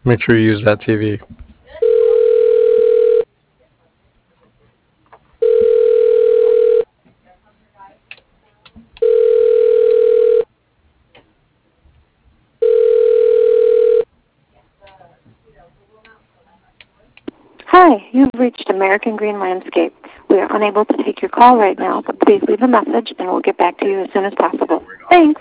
Make sure you use that TV. Hi, you've reached American Green Landscape. We are unable to take your call right now, but please leave a message and we'll get back to you as soon as possible. Thanks.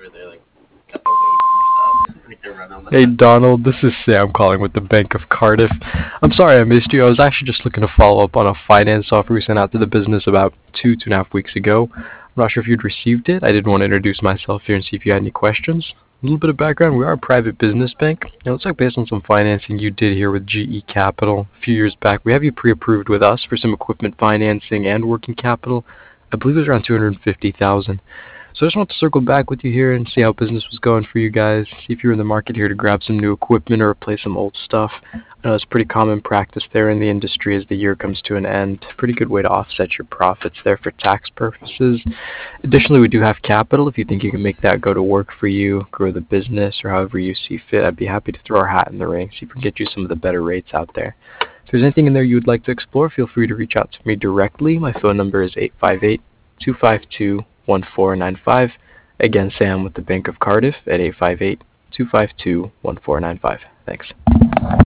Hey Donald, this is Sam calling with the Bank of Cardiff. I'm sorry I missed you. I was actually just looking to follow up on a finance offer we sent out to the business about 2.5 weeks ago. I'm not sure if you'd received it. I did want to introduce myself here and see if you had any questions. A little bit of background, we are a private business bank. It looks like based on some financing you did here with GE Capital a few years back, we have you pre-approved with us for some equipment financing and working capital. I believe it was around $250,000. So I just want to circle back with you here and see how business was going for you guys. See if you're in the market here to grab some new equipment or replace some old stuff. I know it's pretty common practice there in the industry as the year comes to an end. Pretty good way to offset your profits there for tax purposes. Additionally, we do have capital. If you think you can make that go to work for you, grow the business, or however you see fit, I'd be happy to throw our hat in the ring, see if we can get you some of the better rates out there. If there's anything in there you would like to explore, feel free to reach out to me directly. My phone number is 858-252-1495. Again, Sam with the Bank of Cardiff at 858-252-1495. Thanks.